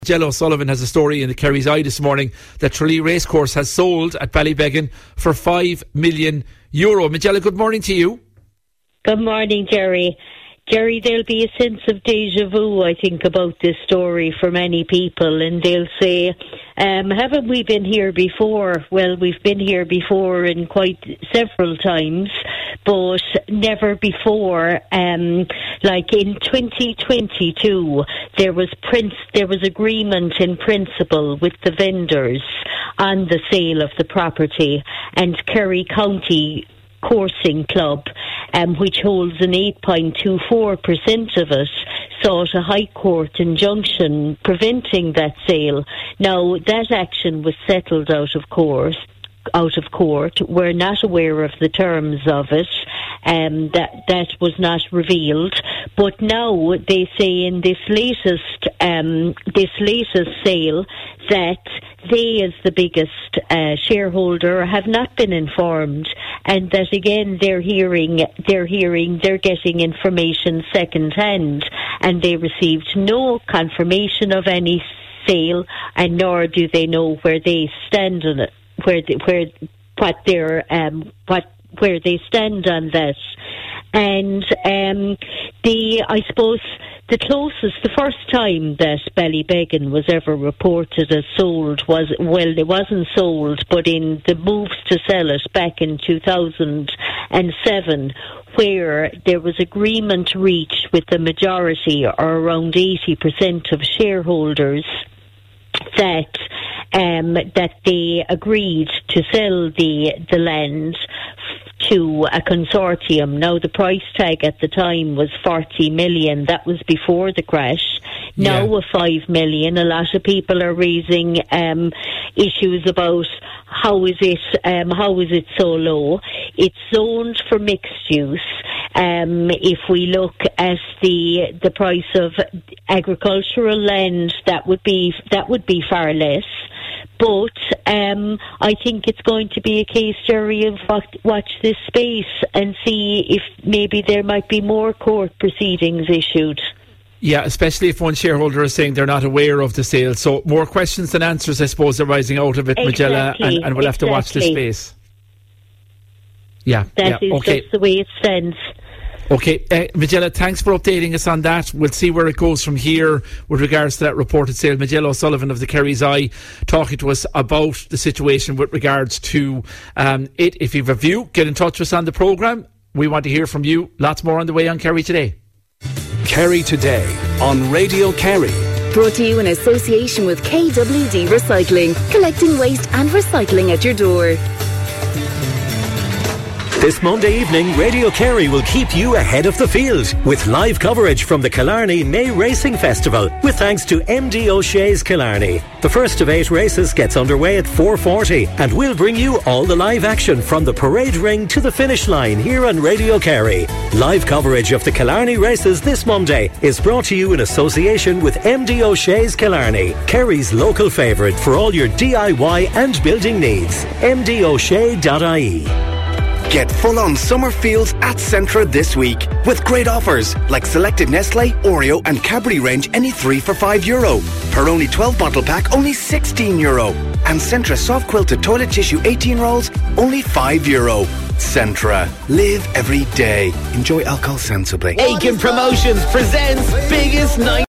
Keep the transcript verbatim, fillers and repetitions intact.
Mijella O'Sullivan has a story in the Kerry's Eye this morning that Tralee Racecourse has sold at Ballybeggin for five million euro. Mijella, good morning to you. Good morning, Jerry. Jerry, there'll be a sense of deja vu, I think, about this story for many people, and they'll say, um, haven't we been here before? Well, we've been here before in quite several times, but never before. Um, like in twenty twenty-two, there was prince, there was agreement in principle with the vendors on the sale of the property, and Kerry County Coursing Club, um, which holds an eight point two four percent of it, sought a High Court injunction preventing that sale. Now, that action was settled out of court. Out of court, we're not aware of the terms of it. Um, that that was not revealed. But now they say in this latest um, this latest sale that they, as the biggest uh, shareholder, have not been informed, and that again they're hearing they're hearing they're getting information second hand, and they received no confirmation of any sale, and nor do they know where they stand on it. Where, the, where, what their, um, what, where they stand on that, and um, the, I suppose, the closest, the first time that Ballybeggin was ever reported as sold was, well, it wasn't sold, but in the moves to sell it back in two thousand seven, where there was agreement reached with the majority, or around eighty percent of shareholders, that um, that they agreed to sell the the land to a consortium. Now, the price tag at the time was forty million. That was before the crash. Now, yeah. With five million, a lot of people are raising um, issues about how is it um, how is it so low. It's zoned for mixed use. Um, if we look at the the price of agricultural land, that would be that would be far less. But um, I think it's going to be a case, Jerry, of watch this space and see if maybe there might be more court proceedings issued. Yeah, especially if one shareholder is saying they're not aware of the sale. So more questions than answers, I suppose, are rising out of it, exactly, Mijella, and, and we'll have exactly. to watch the space. Yeah, that yeah, is okay. just the way it stands. Okay, uh, Mijella, thanks for updating us on that. We'll see where it goes from here with regards to that reported sale. Mijella O'Sullivan of the Kerry's Eye talking to us about the situation with regards to um, it. If you have a view, get in touch with us on the programme. We want to hear from you. Lots more on the way on Kerry Today. Kerry Today on Radio Kerry. Brought to you in association with K W D Recycling, collecting waste and recycling at your door. This Monday evening, Radio Kerry will keep you ahead of the field with live coverage from the Killarney May Racing Festival with thanks to M D O'Shea's Killarney. The first of eight races gets underway at four forty and we'll bring you all the live action from the parade ring to the finish line here on Radio Kerry. Live coverage of the Killarney races this Monday is brought to you in association with M D O'Shea's Killarney, Kerry's local favourite for all your D I Y and building needs. m d o shea dot i e. Get full-on summer feels at Centra this week with great offers like selected Nestle, Oreo and Cadbury range any three for five euro. Per only twelve bottle pack, only sixteen euro. And Centra soft quilted toilet tissue eighteen rolls, only five euro. Centra. Live every day. Enjoy alcohol sensibly. Aiken Promotions presents Biggest Night